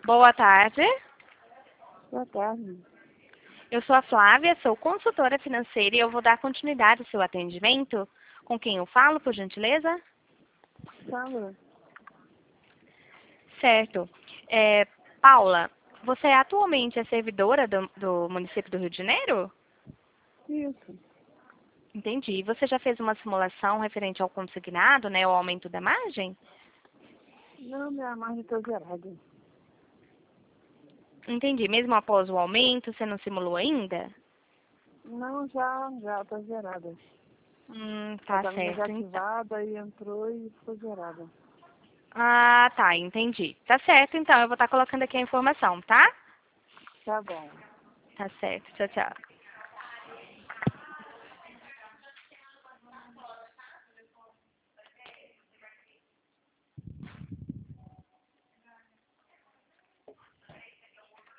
Boa tarde. Boa tarde. Eu sou a Flávia, sou consultora financeira e eu vou dar continuidade ao seu atendimento. Com quem eu falo, por gentileza? Sandra? Certo. Paula, você atualmente é servidora do município do Rio de Janeiro? Isso. Entendi. Você já fez uma simulação referente ao consignado, né, o aumento da margem? Não, minha margem está zerada. Entendi. Mesmo após o aumento, você não simulou ainda? Não, já está zerada. Tá Estava certo, então. negativada e entrou e ficou zerada. Ah, tá, entendi. Tá certo, então. Eu vou estar colocando aqui a informação, tá? Tá bom. Tá certo. Tchau, tchau.